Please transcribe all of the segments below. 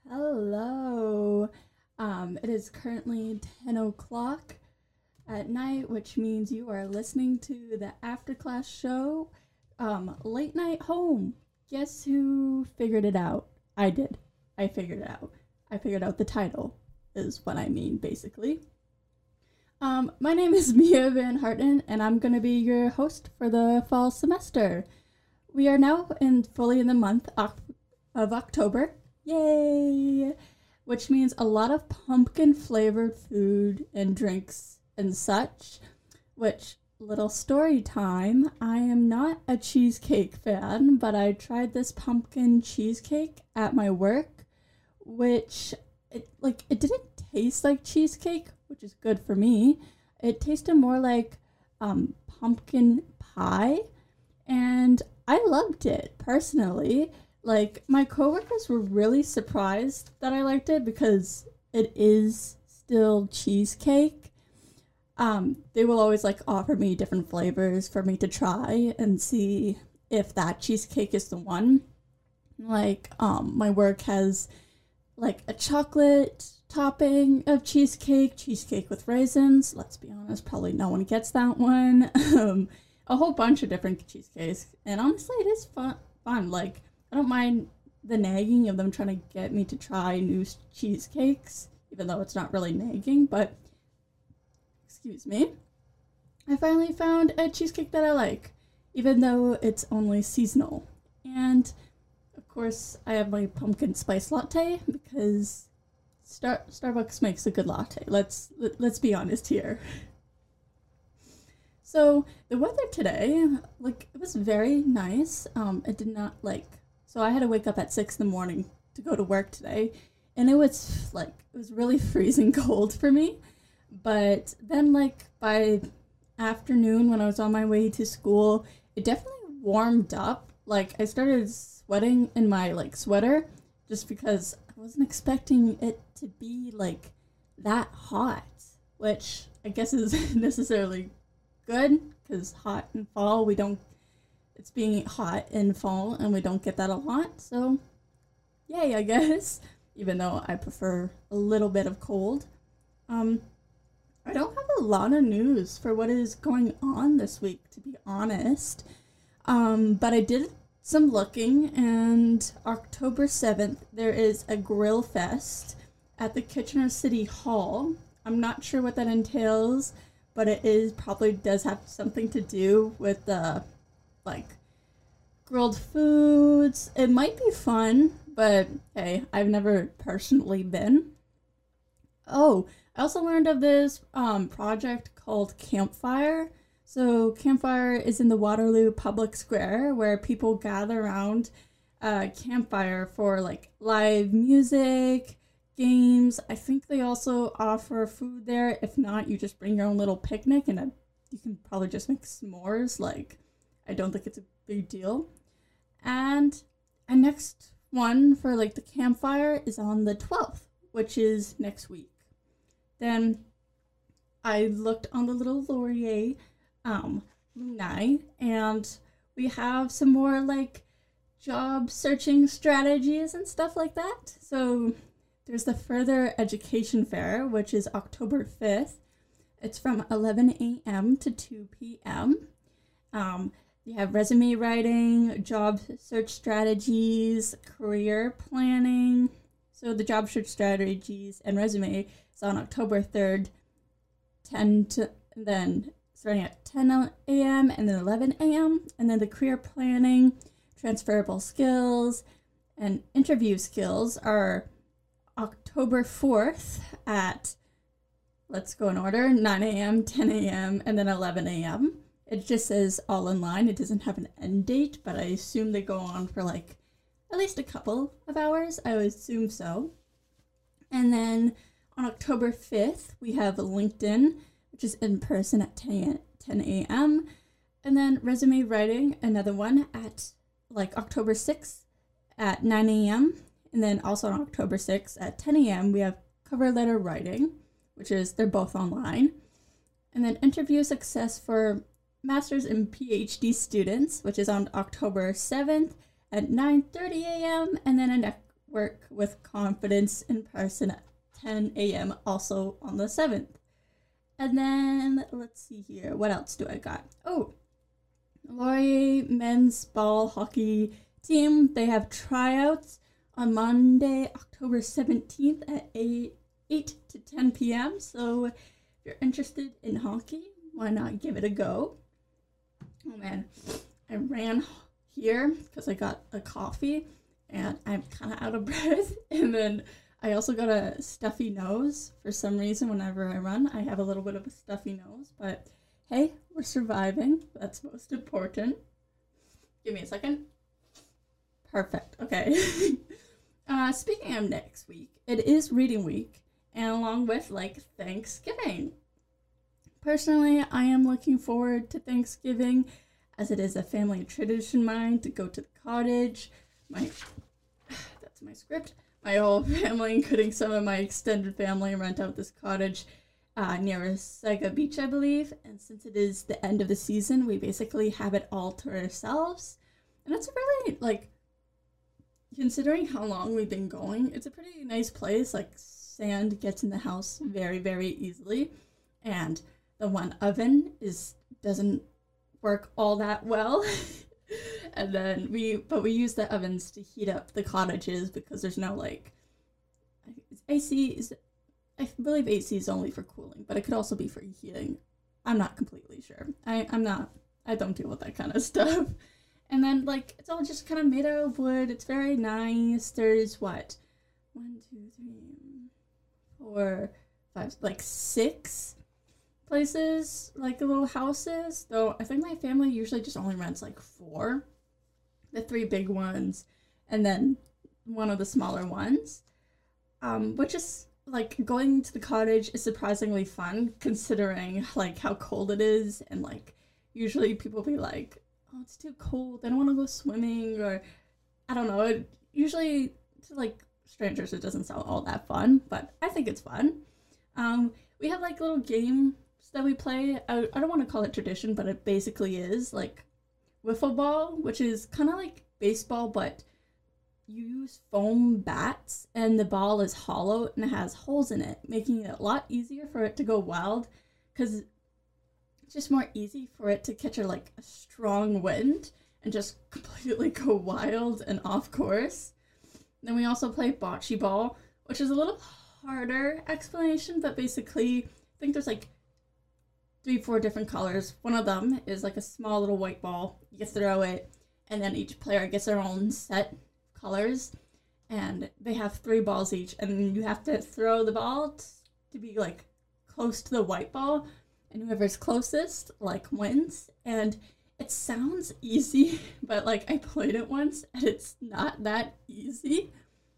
Hello. It is currently 10 o'clock at night, which means you are listening to the after class show, Late Night Home. Guess who figured it out? I did. I figured it out. I figured out the title, is what I mean, basically. My name is Mia Van Harten, and I'm going to be your host for the fall semester. We are now fully in the month of October. Yay! Which means a lot of pumpkin flavored food and drinks and such. Which, little story time, I am not a cheesecake fan, but I tried this pumpkin cheesecake at my work, which it didn't taste like cheesecake, which is good for me. It tasted more like pumpkin pie, and I loved it personally. Like, my coworkers were really surprised that I liked it because it is still cheesecake. They will always offer me different flavors for me to try and see if that cheesecake is the one. My work has a chocolate topping of cheesecake with raisins. Let's be honest, probably no one gets that one. A whole bunch of different cheesecakes, and honestly, it is fun. I don't mind the nagging of them trying to get me to try new cheesecakes, even though it's not really nagging, but excuse me. I finally found a cheesecake that I like, even though it's only seasonal. And of course, I have my pumpkin spice latte because Starbucks makes a good latte. Let's be honest here. So the weather today, it was very nice. It did not So I had to wake up at 6 in the morning to go to work today, and it was really freezing cold for me. But then by afternoon when I was on my way to school, it definitely warmed up. I started sweating in my sweater just because I wasn't expecting it to be that hot, which I guess is necessarily good because hot in fall it's being hot in fall and we don't get that a lot, so yay, I guess, even though I prefer a little bit of cold. I don't have a lot of news for what is going on this week, to be honest, but I did some looking, and October 7th there is a grill fest at the Kitchener City Hall. I'm not sure what that entails, but it probably does have something to do with the grilled foods. It might be fun, but hey, I've never personally been. Oh, I also learned of this project called Campfire. So Campfire is in the Waterloo Public Square where people gather around a campfire for live music, games. I think they also offer food there. If not, you just bring your own little picnic and you can probably just make s'mores. I don't think it's a big deal. And our next one for the campfire is on the 12th, which is next week. Then I looked on the little Laurier Lunai, and we have some more job searching strategies and stuff like that. So there's the Further Education Fair, which is October 5th. It's from 11 a.m. to 2 p.m. You have resume writing, job search strategies, career planning. So the job search strategies and resume is on October 3rd, starting at 10 a.m. and then 11 a.m. And then the career planning, transferable skills, and interview skills are October 4th at, let's go in order, 9 a.m., 10 a.m., and then 11 a.m. It just says all in line. It doesn't have an end date, but I assume they go on for at least a couple of hours. I would assume so. And then on October 5th, we have LinkedIn, which is in person at 10 a.m. And then resume writing, another one at October 6th at 9 a.m. And then also on October 6th at 10 a.m., we have cover letter writing, they're both online. And then interview success for master's and PhD students, which is on October 7th at 9:30 a.m. And then Work with Confidence in person at 10 a.m. also on the 7th. And then, let's see here. What else do I got? Oh, Laurier men's ball hockey team. They have tryouts on Monday, October 17th at 8 to 10 p.m. So if you're interested in hockey, why not give it a go? Oh man, I ran here because I got a coffee and I'm kind of out of breath. And then I also got a stuffy nose. For some reason, whenever I run, I have a little bit of a stuffy nose. But hey, we're surviving. That's most important. Give me a second. Perfect. Okay. Speaking of next week, it is reading week. And along with, like, Thanksgiving. Personally, I am looking forward to Thanksgiving as it is a family tradition of mine to go to the cottage. That's my script. My whole family, including some of my extended family, rent out this cottage near Sega Beach, I believe. And since it is the end of the season, we basically have it all to ourselves. And it's really, like, considering how long we've been going, it's a pretty nice place. Like, sand gets in the house very, very easily. And the one oven doesn't work all that well. And then we use the ovens to heat up the cottages because there's no, like, I believe AC is only for cooling, but it could also be for heating. I'm not completely sure. I don't deal with that kind of stuff. And then, like, it's all just kind of made out of wood. It's very nice. There's what? 1, 2, 3, 4, 5, like 6 places, like little houses. Though I think my family usually just only rents like 4. The 3 big ones, and then one of the smaller ones. Which is, like, going to the cottage is surprisingly fun, considering, like, how cold it is, and, like, usually people be like, oh, it's too cold, I don't want to go swimming, or, I don't know, usually, to, like, strangers, it doesn't sound all that fun, but I think it's fun. We have, like, little games that we play. I don't want to call it tradition, but it basically is, like, wiffle ball, which is kind of like baseball, but you use foam bats, and the ball is hollow and it has holes in it, making it a lot easier for it to go wild, because it's just more easy for it to catch a strong wind and just completely go wild and off course. Then we also play bocce ball, which is a little harder explanation, but basically, I think there's like 3-4 different colors. One of them is like a small little white ball. You throw it, and then each player gets their own set colors, and they have 3 balls each, and you have to throw the ball to be like close to the white ball, and whoever's closest like wins. And it sounds easy, but like I played it once and it's not that easy.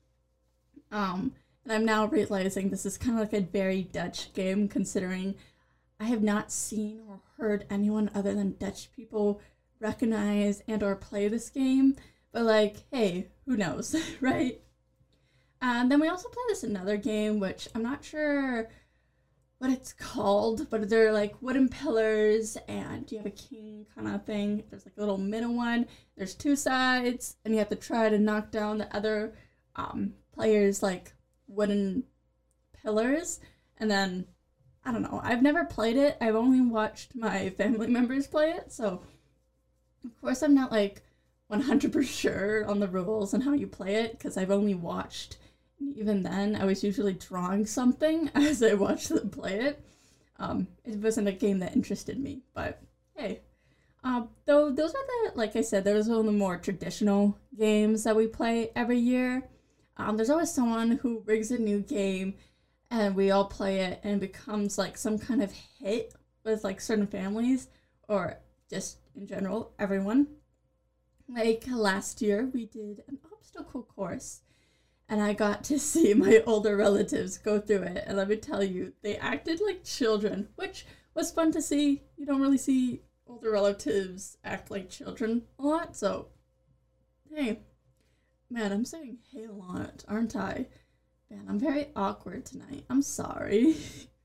And I'm now realizing this is kind of like a very Dutch game, considering I have not seen or heard anyone other than Dutch people recognize and or play this game. But like, hey, who knows, right? And then we also play this another game, which I'm not sure what it's called, but they're like wooden pillars, and you have a king kind of thing. There's like a little middle one. There's 2 sides, and you have to try to knock down the other players' like wooden pillars. And then, I don't know, I've never played it. I've only watched my family members play it, so of course I'm not like 100% sure on the rules and how you play it, because I've only watched. Even then, I was usually drawing something as I watched them play it. It wasn't a game that interested me, but hey. Though those are the, like I said, those are the more traditional games that we play every year. There's always someone who brings a new game, and we all play it, and it becomes like some kind of hit with like certain families, or just in general, everyone. Like last year, we did an obstacle course, and I got to see my older relatives go through it, and let me tell you, they acted like children, which was fun to see. You don't really see older relatives act like children a lot, so hey. Man, I'm saying hey a lot, aren't I? Man, I'm very awkward tonight. I'm sorry.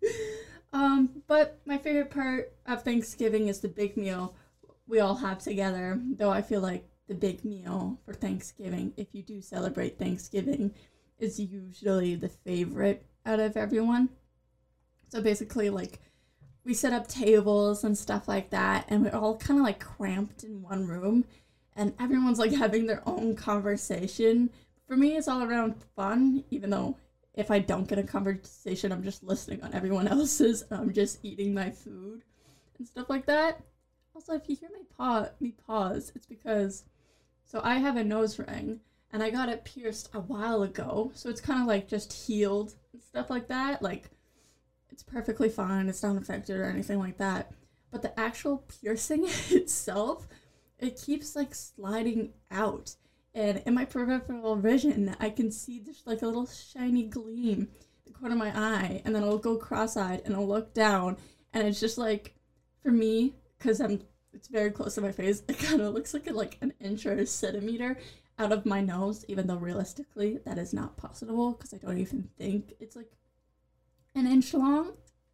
But my favorite part of Thanksgiving is the big meal we all have together, though I feel like the big meal for Thanksgiving, if you do celebrate Thanksgiving, is usually the favorite out of everyone. So basically, like, we set up tables and stuff like that, and we're all kind of like cramped in one room, and everyone's like having their own conversation. For me, it's all around fun, even though if I don't get a conversation, I'm just listening on everyone else's, and I'm just eating my food and stuff like that. Also, if you hear me pause, it's because, so I have a nose ring, and I got it pierced a while ago, so it's kind of like just healed and stuff like that. Like, it's perfectly fine, it's not infected or anything like that. But the actual piercing itself, it keeps like sliding out. And in my peripheral vision, I can see just like a little shiny gleam in the corner of my eye, and then I'll go cross-eyed and I'll look down, and it's just like, for me, because it's very close to my face, it kind of looks like an inch or a centimeter out of my nose, even though realistically that is not possible, because I don't even think it's like an inch long.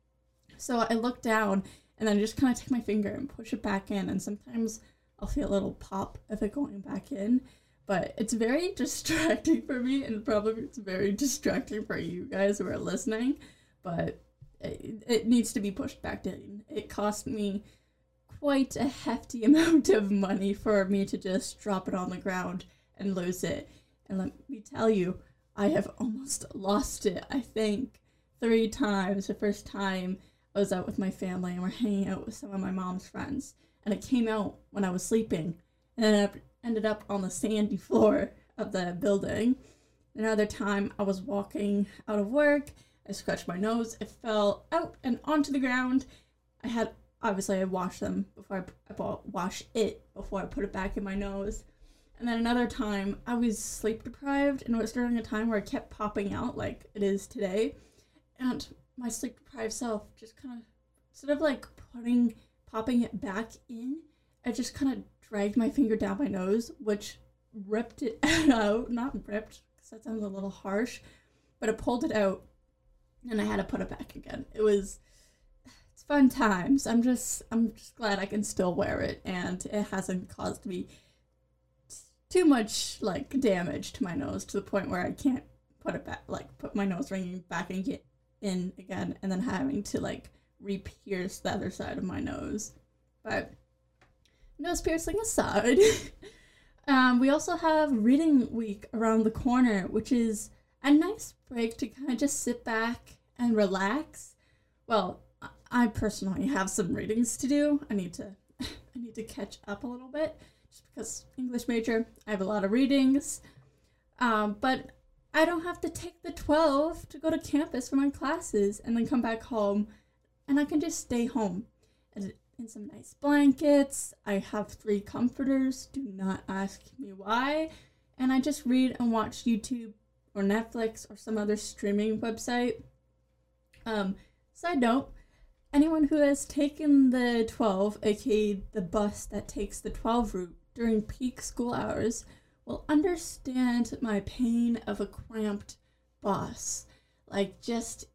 So I look down, and then I just kind of take my finger and push it back in, and sometimes I'll feel a little pop of it going back in. But it's very distracting for me, and probably it's very distracting for you guys who are listening, but it needs to be pushed back in. It cost me quite a hefty amount of money for me to just drop it on the ground and lose it. And let me tell you, I have almost lost it, I think, 3 times. The first time I was out with my family and we're hanging out with some of my mom's friends, and it came out when I was sleeping, and then ended up on the sandy floor of the building. Another time I was walking out of work, I scratched my nose, it fell out and onto the ground. I washed them before wash it before I put it back in my nose. And then another time I was sleep deprived, and it was during a time where it kept popping out like it is today. And my sleep deprived self just kind of, instead of like popping it back in, I just kind of dragged my finger down my nose, which ripped it out. Not ripped, because that sounds a little harsh, but it pulled it out, and I had to put it back again. It's fun times. I'm just glad I can still wear it, and it hasn't caused me too much like damage to my nose to the point where I can't put it back, like put my nose ring back and get in again, and then having to like re-pierce the other side of my nose. But nose piercing aside, we also have reading week around the corner, which is a nice break to kind of just sit back and relax. Well, I personally have some readings to do. I need to catch up a little bit, just because English major, I have a lot of readings. But I don't have to take the 12 to go to campus for my classes and then come back home, and I can just stay home in some nice blankets. I have 3 comforters, do not ask me why, and I just read and watch YouTube or Netflix or some other streaming website. Side note, anyone who has taken the 12, aka the bus that takes the 12 route during peak school hours, will understand my pain of a cramped bus. Like just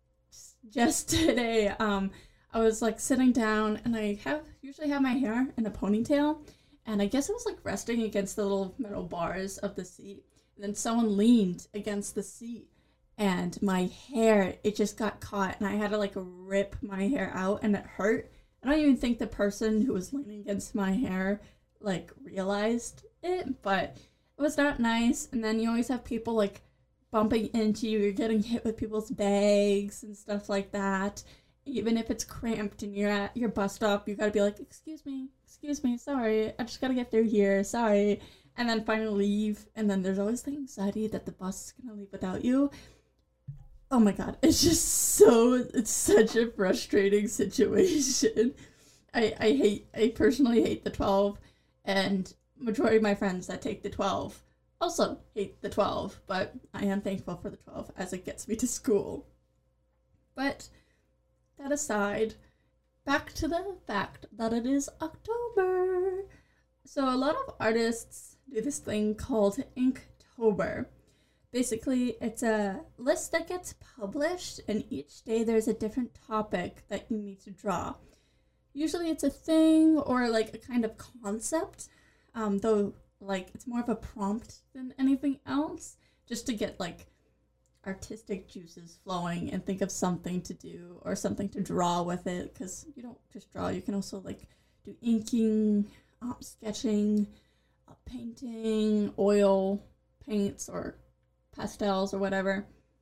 today, I was like sitting down, and I usually have my hair in a ponytail, and I guess it was like resting against the little metal bars of the seat. And then someone leaned against the seat, and my hair, it just got caught, and I had to like rip my hair out, and it hurt. I don't even think the person who was leaning against my hair like realized it, but it was not nice. And then you always have people like bumping into you, you're getting hit with people's bags and stuff like that. Even if it's cramped and you're at your bus stop, you gotta be like, excuse me, sorry, I just gotta get through here, sorry. And then finally leave, and then there's always the anxiety that the bus is gonna leave without you. Oh my god, it's such a frustrating situation. I personally hate the 12, and majority of my friends that take the 12 also hate the 12, but I am thankful for the 12 as it gets me to school. But that aside, back to the fact that it is October. So a lot of artists do this thing called Inktober. Basically, it's a list that gets published, and each day there's a different topic that you need to draw. Usually it's a thing or like a kind of concept, though like it's more of a prompt than anything else, just to get like artistic juices flowing and think of something to do or something to draw with it, because you don't just draw, you can also like do inking, sketching, painting, oil paints or pastels or whatever.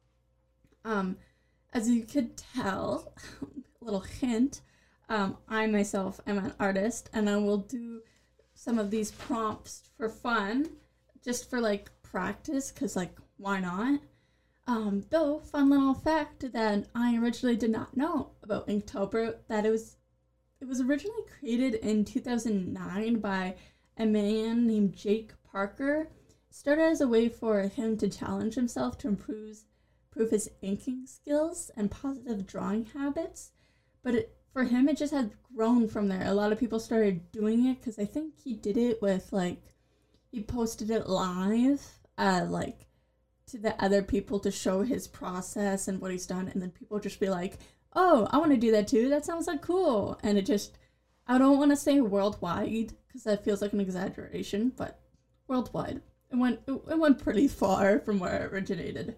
As you could tell, a little hint, I myself am an artist, and I will do some of these prompts for fun, just for like practice, because like why not? Though, fun little fact that I originally did not know about Inktober, that it was originally created in 2009 by a man named Jake Parker. It started as a way for him to challenge himself to improve his inking skills and positive drawing habits. But for him, it just had grown from there. A lot of people started doing it because I think he did it with like, he posted it live, like to the other people to show his process and what he's done, and then people just be like, oh, I want to do that too, that sounds like cool. And it just, I don't want to say worldwide because that feels like an exaggeration, but worldwide. It went pretty far from where it originated.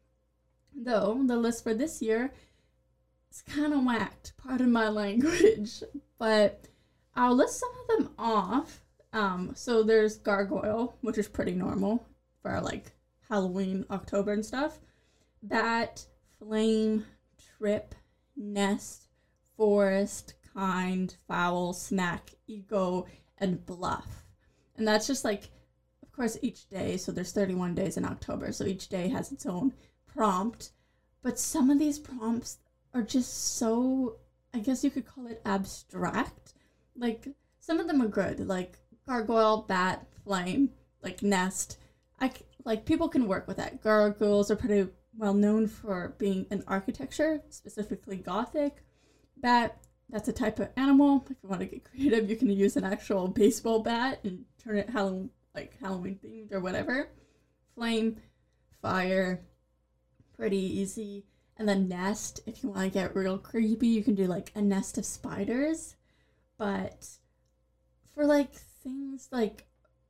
Though the list for this year is kind of whacked, pardon my language, but I'll list some of them off. So there's Gargoyle, which is pretty normal for like Halloween, October and stuff. Bat, Flame, Trip, Nest, Forest, Kind, Foul, Snack, Ego, and Bluff. And that's just like, of course, each day. So there's 31 days in October. So each day has its own prompt. But some of these prompts are just so, I guess you could call it abstract. Like, some of them are good. Like Gargoyle, Bat, Flame, like Nest. Like, people can work with that. Gargoyles are pretty well known for being in architecture, specifically Gothic. Bat, that's a type of animal. If you want to get creative, you can use an actual baseball bat and turn it Halloween themed or whatever. Flame, fire, pretty easy. And then Nest, if you want to get real creepy, you can do like a nest of spiders. But for like things like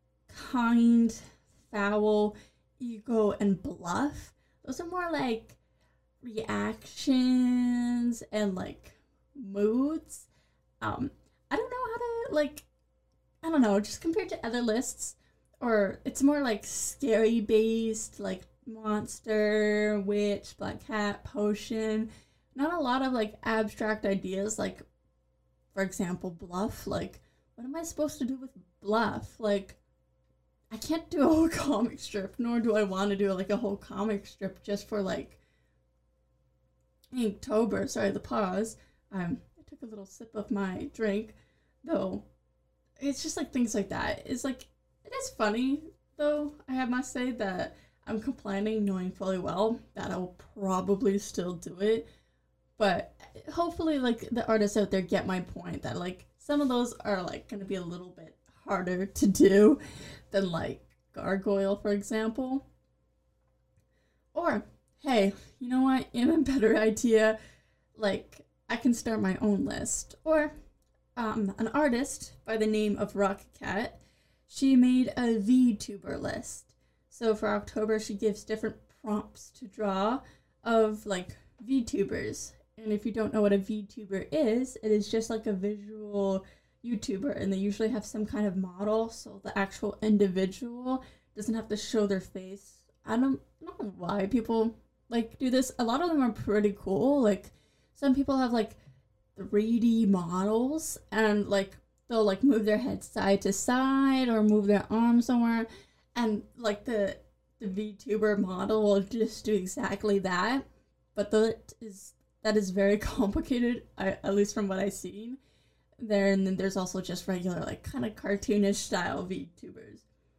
Kind, Foul, Ego, and Bluff, those are more like reactions and like moods. I don't know how to like, I don't know, just compared to other lists, or it's more like scary based, like monster, witch, black cat, potion. Not a lot of like abstract ideas, like for example Bluff. Like, what am I supposed to do with Bluff? Like, I can't do a whole comic strip, nor do I want to do like a whole comic strip just for like Inktober. Sorry, the pause. I took a little sip of my drink, though. It's just like things like that. It's like, it is funny, though, I must say, that I'm complaining knowing fully well that I'll probably still do it. But hopefully, like, the artists out there get my point that, like, some of those are, like, going to be a little bit harder to do than, like, Gargoyle, for example. Or, hey, you know what? Even better idea, like, I can start my own list. Or, an artist by the name of Rocket Cat, she made a VTuber list. So for October, she gives different prompts to draw of, like, VTubers. And if you don't know what a VTuber is, it is just like a visual YouTuber, and they usually have some kind of model, so the actual individual doesn't have to show their face. I don't know why people like do this. A lot of them are pretty cool. Like, some people have like 3D models, and like they'll like move their head side to side or move their arm somewhere, and like the VTuber model will just do exactly that. But that is very complicated, at least from what I've seen there. And then there's also just regular, like, kind of cartoonish style VTubers.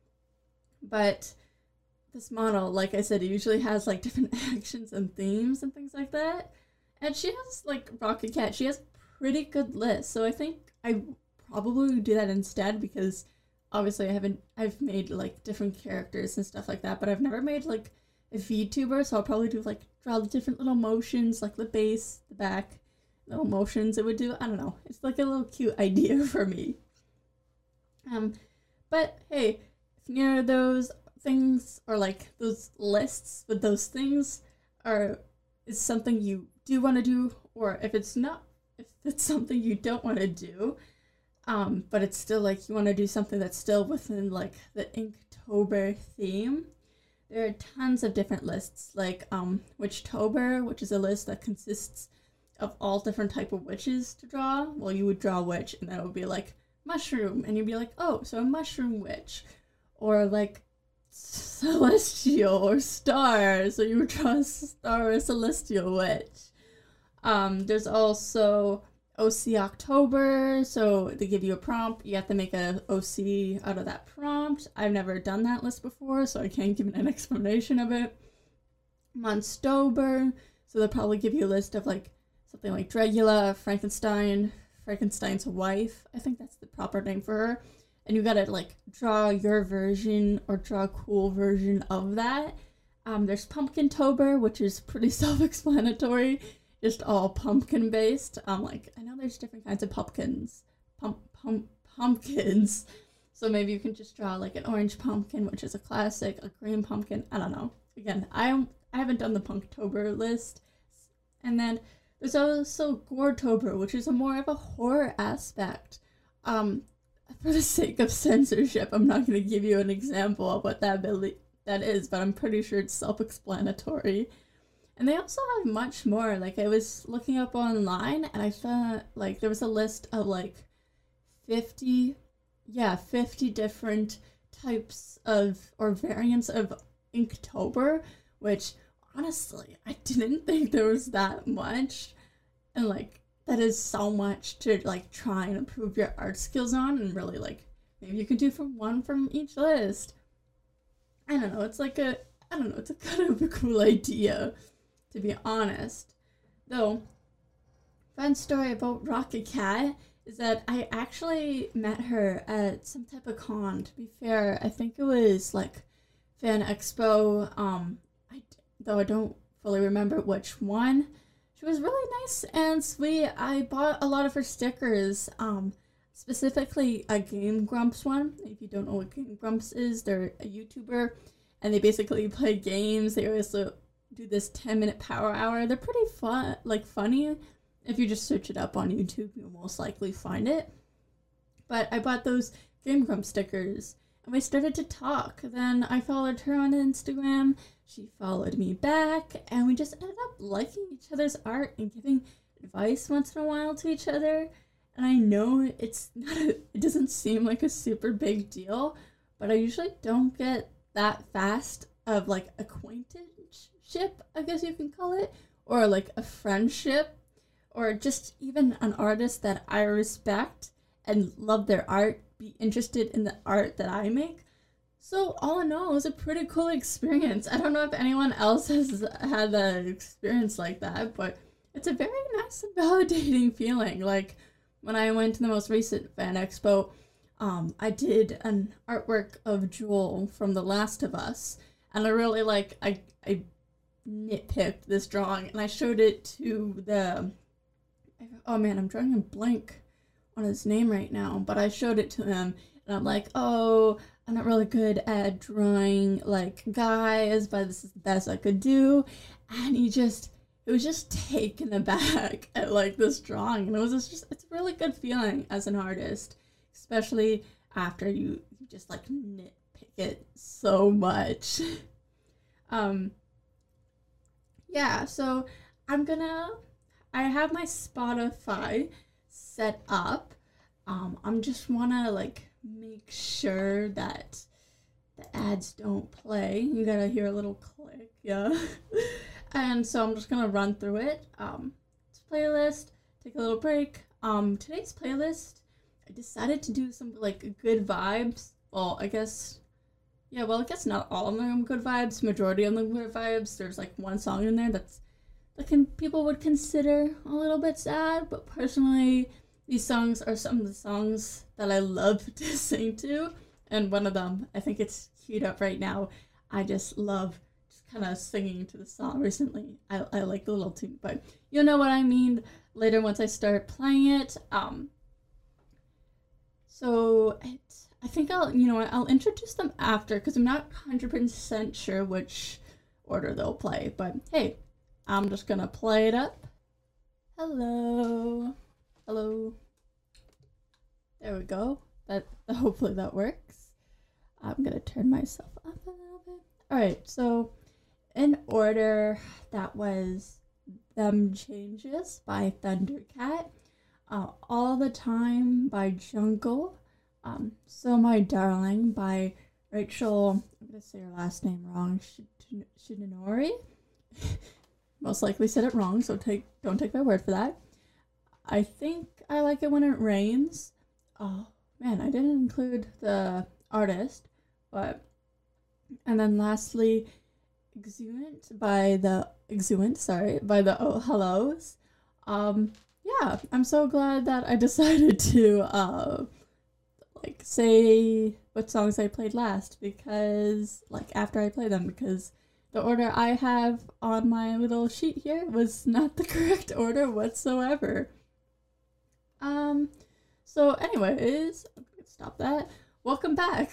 But this model, like I said, it usually has like different actions and themes and things like that. And she has, like, Rocket Cat, she has pretty good lists. So I think I probably would do that instead, because obviously I've made like different characters and stuff like that, but I've never made like a VTuber, so I'll probably do like draw the different little motions, like the base, the back, little motions it would do. I don't know. It's like a little cute idea for me. But hey, near those things or like those lists with those things are is something you do want to do, or if it's not, if it's something you don't want to do, but it's still like you want to do something that's still within like the Inktober theme. There are tons of different lists, like Witchtober, which is a list that consists of all different type of witches to draw. Well, you would draw a witch, and then it would be like mushroom, and you'd be like, oh, so a mushroom witch, or like celestial or star, so you would draw a star or celestial witch. There's also OC October, so they give you a prompt. You have to make a OC out of that prompt. I've never done that list before, so I can't give an explanation of it. Monstober, so they'll probably give you a list of like something like Dracula, Frankenstein, Frankenstein's wife. I think that's the proper name for her. And you gotta like draw your version or draw a cool version of that. There's Pumpkintober, which is pretty self-explanatory, just all pumpkin based. Like I know there's different kinds of pumpkins, pumpkins. So maybe you can just draw like an orange pumpkin, which is a classic, a green pumpkin. I don't know. Again, I haven't done the Punktober list. And then there's also Goretober, which is a more of a horror aspect. For the sake of censorship, I'm not going to give you an example of what that is, but I'm pretty sure it's self-explanatory. And they also have much more. Like, I was looking up online, and I thought, like, there was a list of, like, 50 different types of, or variants of Inktober, which, honestly, I didn't think there was that much. And, like, that is so much to, like, try and improve your art skills on, and really, like, maybe you could do one from each list. I don't know, it's like it's a kind of a cool idea, to be honest. Though, fun story about Rocket Cat is that I actually met her at some type of con. To be fair, I think it was, like, Fan Expo, though I don't fully remember which one. She was really nice and sweet. I bought a lot of her stickers, specifically a Game Grumps one. If you don't know what Game Grumps is, they're a YouTuber, and they basically play games. They also do this 10-minute power hour. They're pretty fun, like funny. If you just search it up on YouTube, you'll most likely find it. But I bought those Game Grumps stickers, and we started to talk. Then I followed her on Instagram. She followed me back, and we just ended up liking each other's art and giving advice once in a while to each other. And I know it doesn't seem like a super big deal, but I usually don't get that fast of, like, acquaintanceship, I guess you can call it, or like a friendship, or just even an artist that I respect and love their art, be interested in the art that I make. So all in all, it was a pretty cool experience. I don't know if anyone else has had an experience like that, but it's a very nice and validating feeling. Like, when I went to the most recent Fan Expo, I did an artwork of Joel from The Last of Us, and I really, like, I nitpicked this drawing, and I showed it to oh man, I'm drawing a blank on his name right now, but I showed it to him, and I'm like, oh, I'm not really good at drawing, like, guys, but this is the best I could do. And it was just taken aback at, like, this drawing. And it's a really good feeling as an artist, especially after you just, like, nitpick it so much. Yeah, so I have my Spotify set up. I'm just wanna, like, make sure that the ads don't play. You gotta hear a little click, yeah. And so I'm just gonna run through it. It's playlist, take a little break. Today's playlist, I decided to do some, like, good vibes. Well, I guess not all of them good vibes. Majority of them good vibes. There's, like, one song in there people would consider a little bit sad, but personally, these songs are some of the songs that I love to sing to, and one of them, I think it's queued up right now. I just love just kind of singing to the song recently. I like the little tune, but you'll know what I mean later once I start playing it. So I think I'll, you know what, I'll introduce them after because I'm not 100% sure which order they'll play. But hey, I'm just gonna play it up. Hello. Hello. There we go. That hopefully that works. I'm gonna turn myself up a little bit. Alright, so in order, that was Them Changes by Thundercat, All the Time by Jungle, So My Darling by Rachel, I'm gonna say her last name wrong, Shinonori. Most likely said it wrong, so don't take my word for that. I think I Like It When It Rains. Oh man, I didn't include the artist, but and then lastly, Exuent by the Oh Hellos. Yeah, I'm so glad that I decided to like say what songs I played last, because like after I play them, because the order I have on my little sheet here was not the correct order whatsoever. So anyways, stop that. Welcome back.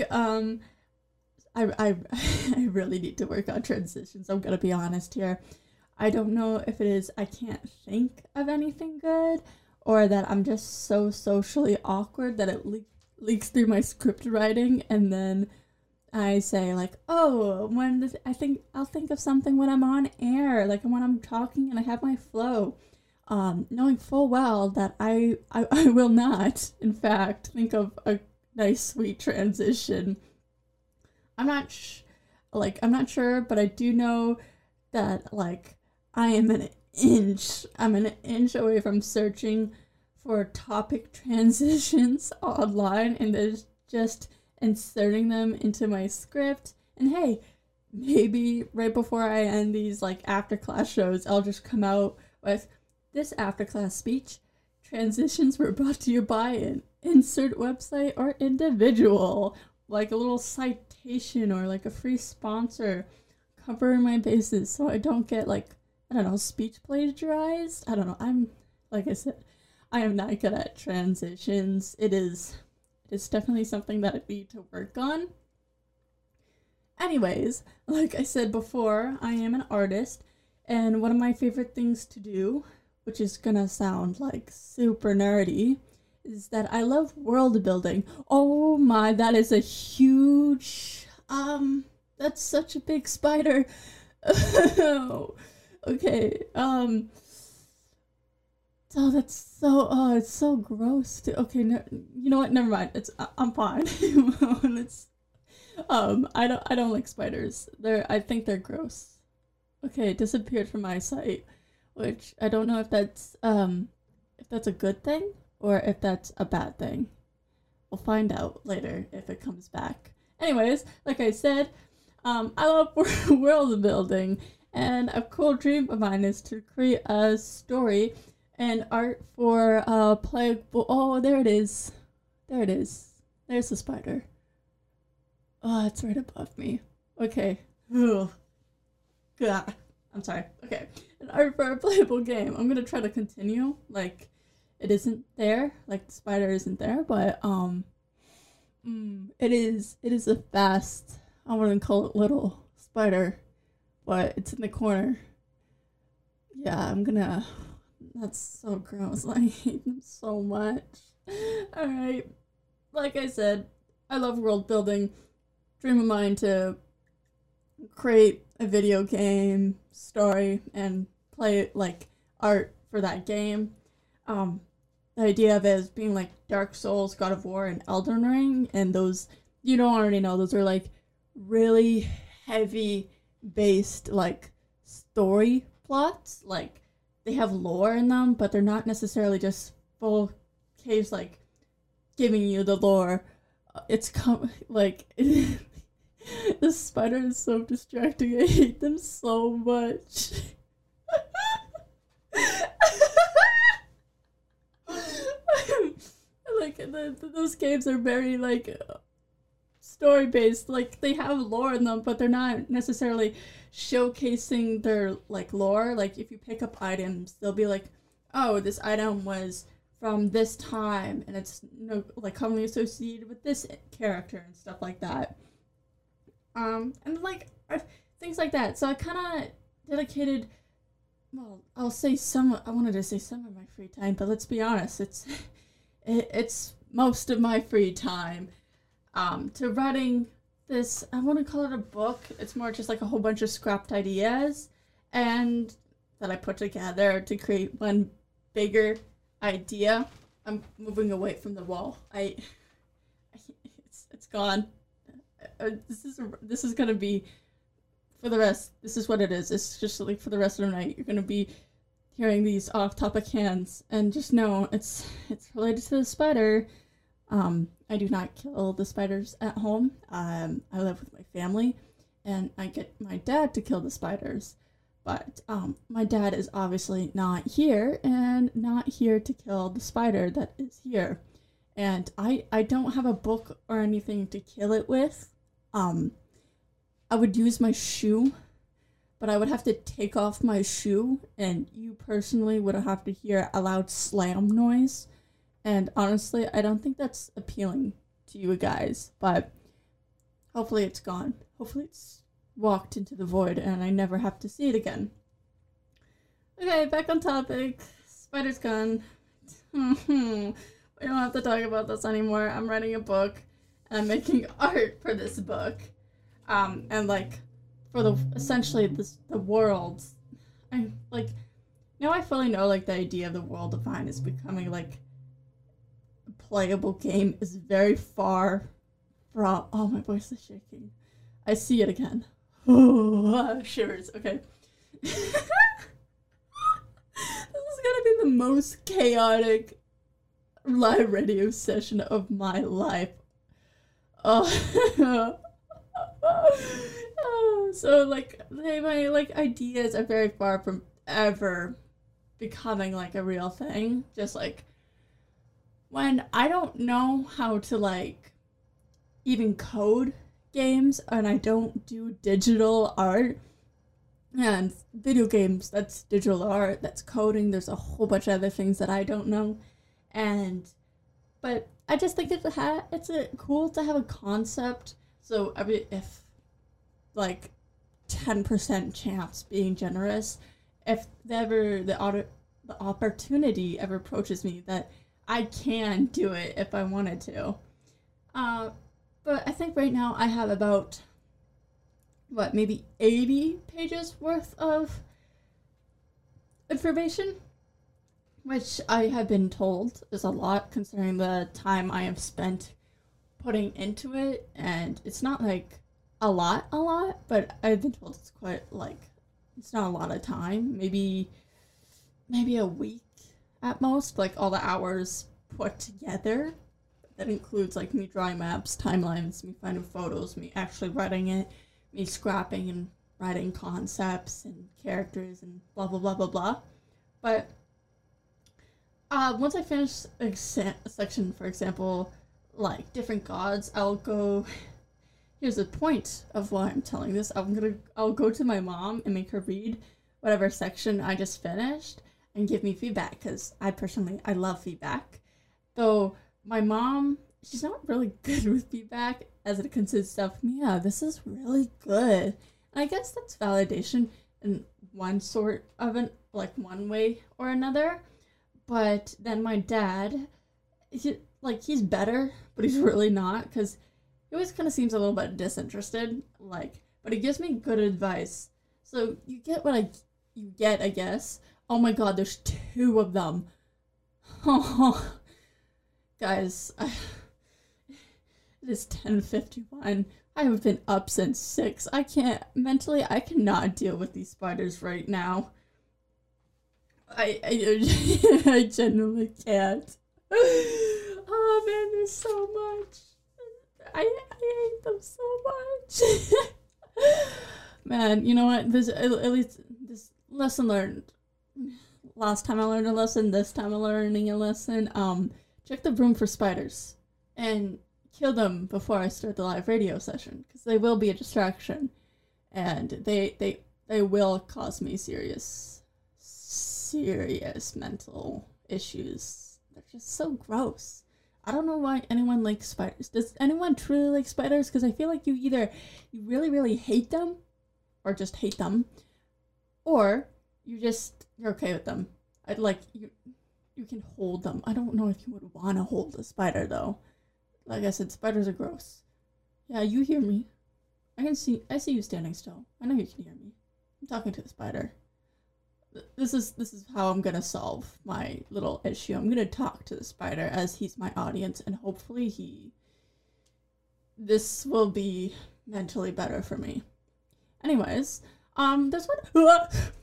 I really need to work on transitions. I'm gonna be honest here. I don't know if it is I can't think of anything good, or that I'm just so socially awkward that it leaks through my script writing, and then I say like, oh, I think I'll think of something when I'm on air, like when I'm talking and I have my flow, knowing full well that I will not, in fact, think of a nice sweet transition. I'm not sure, but I do know that like I'm an inch away from searching for topic transitions online and there's just inserting them into my script. And hey, maybe right before I end these like after class shows, I'll just come out with this after class speech. Transitions were brought to you by an insert website or individual, like a little citation or like a free sponsor, covering my bases so I don't get like, I don't know, speech plagiarized. I don't know. Like I said, I am not good at transitions. It is definitely something that I need to work on. Anyways, like I said before, I am an artist, and one of my favorite things to do, which is gonna sound like super nerdy, is that I love world building. Oh my, that is a huge, that's such a big spider. Okay, oh, it's so gross too. Okay, you know what, never mind, I'm fine. I don't like spiders. I think they're gross. Okay, it disappeared from my site, which I don't know if that's a good thing or if that's a bad thing. We'll find out later if it comes back. Anyways, like I said, I love world building, and a cool dream of mine is to create a story and art for playable. Oh, there it is. There's the spider. Oh, it's right above me. Okay. Ugh. God. I'm sorry. Okay. An art for a playable game. I'm gonna try to continue. Like, it isn't there. Like, the spider isn't there, but it is a fast, I wouldn't call it little spider, but it's in the corner. Yeah, that's so gross. I hate them so much. Alright. Like I said, I love world building. Dream of mine to create a video game story and play like art for that game. The idea of it as being like Dark Souls, God of War, and Elden Ring, and those, you don't already know, those are like really heavy based like story plots. Like, they have lore in them, but they're not necessarily just full caves like giving you the lore. It's like the spider is so distracting. I hate them so much. Like, those games are very like story based. Like, they have lore in them, but they're not necessarily showcasing their like lore. Like, if you pick up items, they'll be like, oh, this item was from this time, and it's like commonly associated with this character and stuff like that. And like things like that. So I kind of dedicated. Well, I wanted to say some of my free time, but let's be honest, it's most of my free time to writing this. I want to call it a book. It's more just like a whole bunch of scrapped ideas and that I put together to create one bigger idea. I'm moving away from the wall. It's gone. This is gonna be for the rest. This is what it is. It's just like for the rest of the night. You're gonna be hearing these off-topic hands, and just know it's related to the spider. I do not kill the spiders at home. I live with my family, and I get my dad to kill the spiders. But my dad is obviously not here, and not here to kill the spider that is here. And I don't have a book or anything to kill it with. I would use my shoe, but I would have to take off my shoe, and you personally would have to hear a loud slam noise. And honestly, I don't think that's appealing to you guys, but hopefully it's gone. Hopefully it's walked into the void and I never have to see it again. Okay, back on topic. Spider's gone. We don't have to talk about this anymore. I'm writing a book and I'm making art for this book. And like for the world. I fully know like the idea of the world defined is becoming like a playable game is very far from. Oh, my voice is shaking. I see it again. Oh, shivers. Okay. This is gonna be the most chaotic live radio session of my life. So like my like ideas are very far from ever becoming like a real thing. Just like when I don't know how to like even code games, and I don't do digital art, and video games, that's digital art, that's coding, there's a whole bunch of other things that I don't know, but I just think it's cool to have a concept. So if like 10% chance, being generous, if the opportunity ever approaches me, that I can do it if I wanted to. But I think right now I have about, maybe 80 pages worth of information, which I have been told is a lot considering the time I have spent putting into it. And it's not like a lot, but I've been told it's quite like, it's not a lot of time. Maybe a week at most, like all the hours put together. That includes like me drawing maps, timelines, me finding photos, me actually writing it, me scrapping and writing concepts and characters and blah blah blah blah blah. But once I finish a section, for example, like different gods, I'll go. Here's the point of why I'm telling this. I'll go to my mom and make her read whatever section I just finished and give me feedback, because I love feedback. Though my mom, she's not really good with feedback, as it consists of, yeah, this is really good. And I guess that's validation in one sort of one way or another. But then my dad, he's better, but he's really not, because he always kind of seems a little bit disinterested, but he gives me good advice. So you get what you get, I guess. Oh my god, there's 2 of them. Oh, guys, it is 10:51. I have been up since 6. I cannot deal with these spiders right now. I genuinely can't. Oh man, there's so much. I hate them so much. Man, you know what? At least this lesson learned. Last time I learned a lesson, this time I'm learning a lesson. Check the room for spiders and kill them before I start the live radio session, because they will be a distraction, and they will cause me serious mental issues they're just so gross. I don't know why anyone likes spiders. Does anyone truly like spiders? Because I feel like you really, really hate them, or just hate them, or you're okay with them. I'd like you can hold them. I don't know if you would want to hold a spider though. Like I said, spiders are gross. Yeah, you hear me. I see you standing still. I know you can hear me. I'm talking to the spider. This is how I'm gonna solve my little issue. I'm gonna talk to the spider as he's my audience, and hopefully this will be mentally better for me. Anyways, there's one.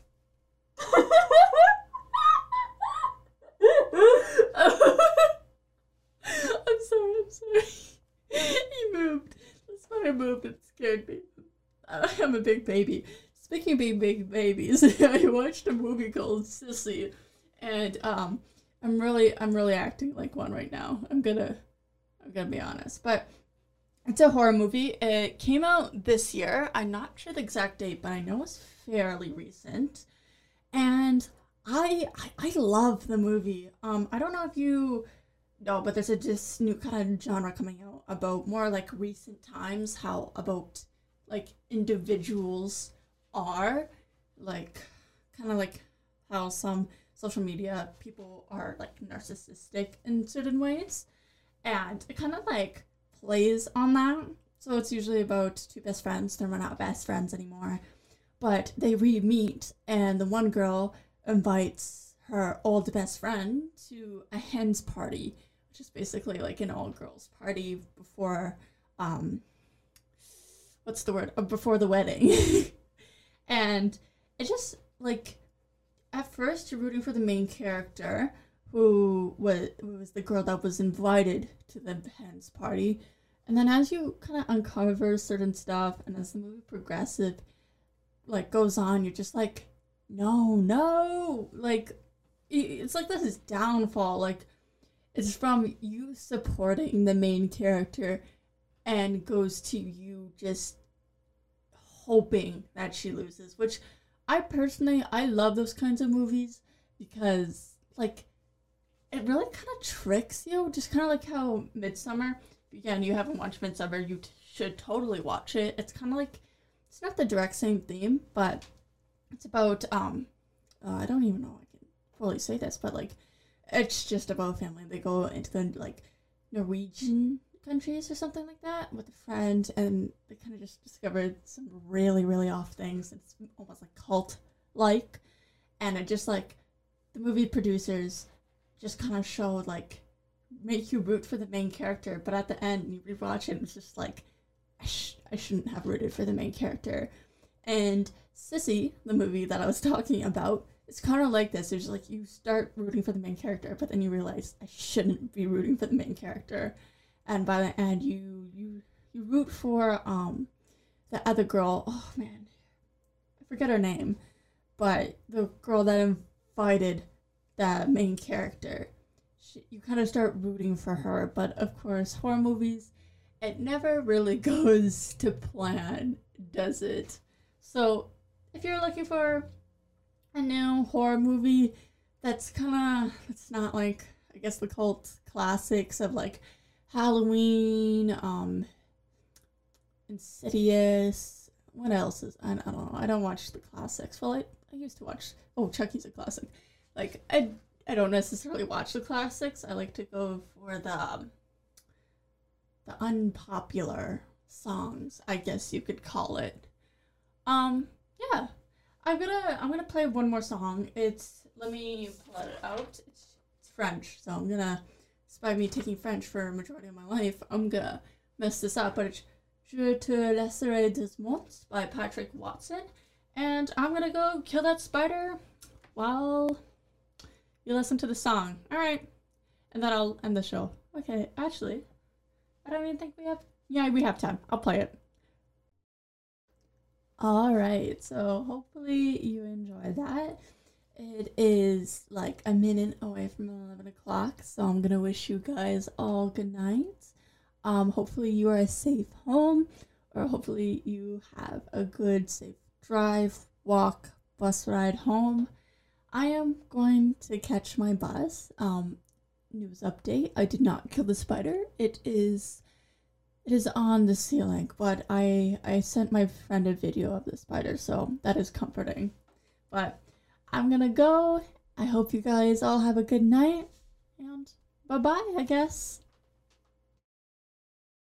I'm sorry. He moved. The spider moved and scared me. I'm a big baby. Speaking of being big babies, I watched a movie called Sissy, and I'm really acting like one right now. I'm gonna be honest, but it's a horror movie. It came out this year. I'm not sure the exact date, but I know it's fairly recent, and I love the movie. I don't know if you know, but there's this new kind of genre coming out about more like recent times, how about like individuals are like kind of like how some social media people are like narcissistic in certain ways, and it kind of like plays on that. So it's usually about two best friends. They're not best friends anymore, but they re-meet, and the one girl invites her old best friend to a hen's party, which is basically like an all-girls party before what's the word, before the wedding. And it just like, at first you're rooting for the main character who was the girl that was invited to the hen's party, and then as you kind of uncover certain stuff and as the movie progressive like goes on, you're just like, no, like it's like this is downfall. Like it's from you supporting the main character and goes to you just hoping that she loses, which I love those kinds of movies because like it really kind of tricks you, just kind of like how Midsummer. Again, you haven't watched Midsummer, you should totally watch it. It's kind of like, it's not the direct same theme, but it's about I don't even know if I can fully say this, but like it's just about family. They go into the like Norwegian countries or something like that with a friend, and they kind of just discovered some really, really off things. It's almost like cult like, and it just like the movie producers just kind of showed like make you root for the main character, but at the end you rewatch it and it's just like I shouldn't have rooted for the main character. And Sissy, the movie that I was talking about, it's kind of like this. It's like you start rooting for the main character, but then you realize I shouldn't be rooting for the main character. And by the end, you root for the other girl. Oh man, I forget her name, but the girl that invited the main character. You kind of start rooting for her, but of course, horror movies, it never really goes to plan, does it? So if you're looking for a new horror movie that's kind of, it's not like, I guess, the cult classics of like Halloween, Insidious, what else is, I don't know, I don't watch the classics. Well, I used to watch, Chucky's a classic. Like, I don't necessarily watch the classics. I like to go for the unpopular songs, I guess you could call it. Yeah. I'm gonna play one more song. Let me pull it out. It's French, so I'm gonna, despite me taking French for a majority of my life, I'm gonna mess this up, but it's Je te laisserai des mots by Patrick Watson, and I'm gonna go kill that spider while you listen to the song. Alright. And then I'll end the show. Okay, actually, I don't even think we have... Yeah, we have time. I'll play it. Alright, so hopefully you enjoy that. It is like a minute away from 11 o'clock, so I'm gonna wish you guys all good night. Hopefully you are safe home, or hopefully you have a good, safe drive, walk, bus ride home. I am going to catch my bus. news update. I did not kill the spider. It is on the ceiling, but I sent my friend a video of the spider, so that is comforting. But I'm gonna go. I hope you guys all have a good night, and bye-bye, I guess.